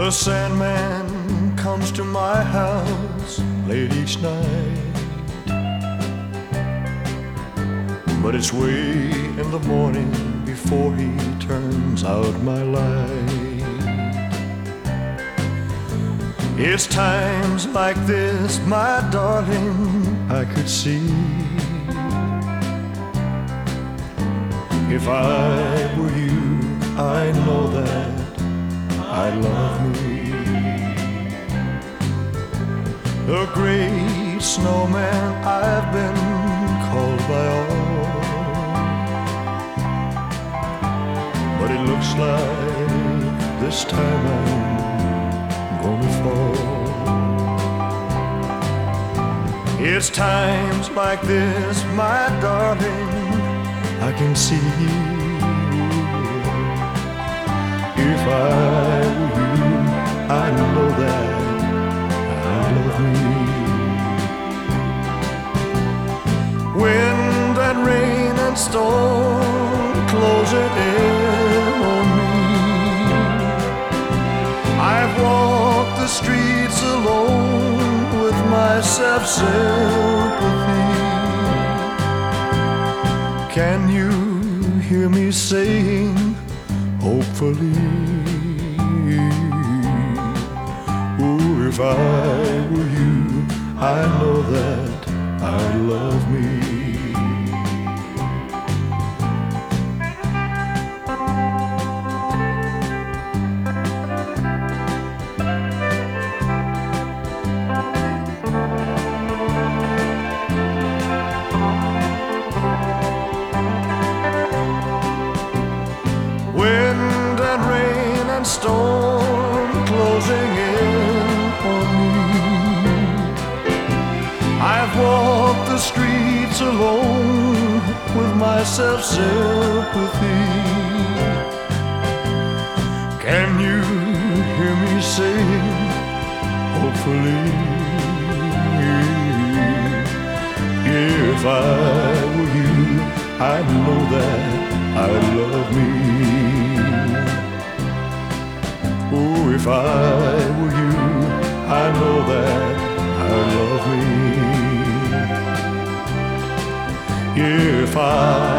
The Sandman comes to my house late each night, but it's way in the morning before he turns out my light. It's times like this, my darling, I could see. If I were you, I know that I love me. The great snowman I've been called by all, but it looks like this time I'm gonna fall. It's times like this, my darling, I can see. If I were you, I know that I love me. Wind and rain and storm closing in on me. I've walked the streets alone with my self-sympathy. Can you hear me saying, hopefully, ooh, if I were you, I know that I love me. Wind and rain and storm closing in on me. I've walked the streets alone with my self-sympathy. Can you hear me saying, hopefully, if I were you, I know that I love me. Oh, if I were you, I know that I love me. If I